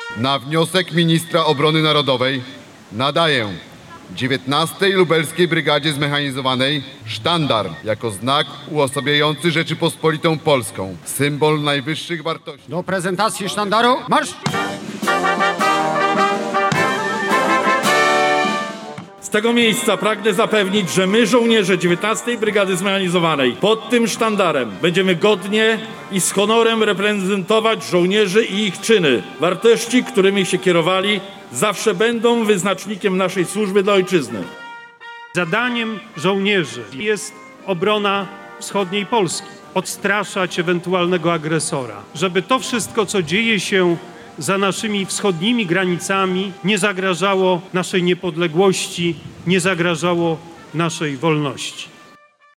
Na wniosek ministra obrony narodowej nadaję 19. Lubelskiej Brygadzie Zmechanizowanej sztandar jako znak uosabiający Rzeczypospolitą Polską, symbol najwyższych wartości. Do prezentacji sztandaru marsz! Z tego miejsca pragnę zapewnić, że my, żołnierze 19. Brygady Zmechanizowanej, pod tym sztandarem będziemy godnie i z honorem reprezentować żołnierzy i ich czyny. Wartości, którymi się kierowali, zawsze będą wyznacznikiem naszej służby dla ojczyzny. Zadaniem żołnierzy jest obrona wschodniej Polski, odstraszać ewentualnego agresora, żeby to wszystko, co dzieje się za naszymi wschodnimi granicami, nie zagrażało naszej niepodległości, nie zagrażało naszej wolności.